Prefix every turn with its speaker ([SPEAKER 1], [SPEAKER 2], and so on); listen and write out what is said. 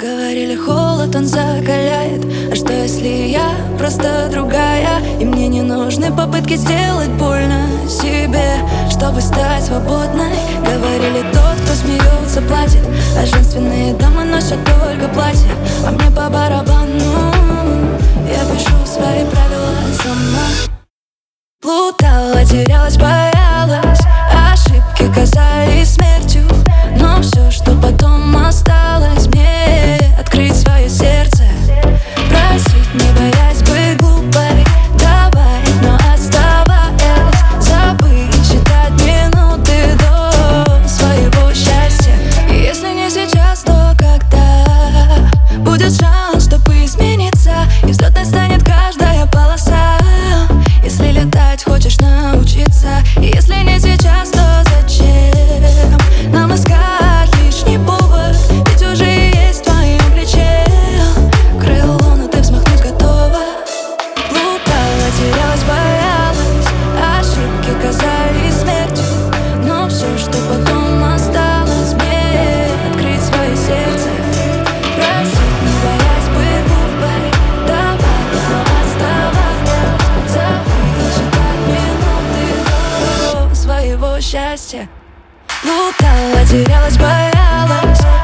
[SPEAKER 1] Говорили, холод он закаляет. А что если я просто другая? И мне не нужны попытки сделать больно себе, чтобы стать свободной. Говорили, тот, кто смеется, платит, а женственные дамы носят только платья. А мне по барабану, я пишу свои правила сама. Плутала, терялась, боялась, ошибки казались смертью. Но все, что потом осталось, мне открыть свое сердце, просить, не боясь быть глупой, давай, но оставаясь, забыть, считать минуты до своего счастья. И если не сейчас, то когда будет шанс, чтобы измениться, и взлетной станет каждая полоса. Если летать хочешь научиться, и если не сейчас, то зачем нам искать лишний повод? Ведь уже есть в твоем плече крыло, но ты взмахнуть готова. Плутала, терялась, боялась, ошибки казались смертью. Но все, что потом осталось, мне открыть свое сердце, просить, не боясь быть глупой, давай, но оставаясь, забыть, считать минуты до своего счастья. Плутала, терялась, боялась,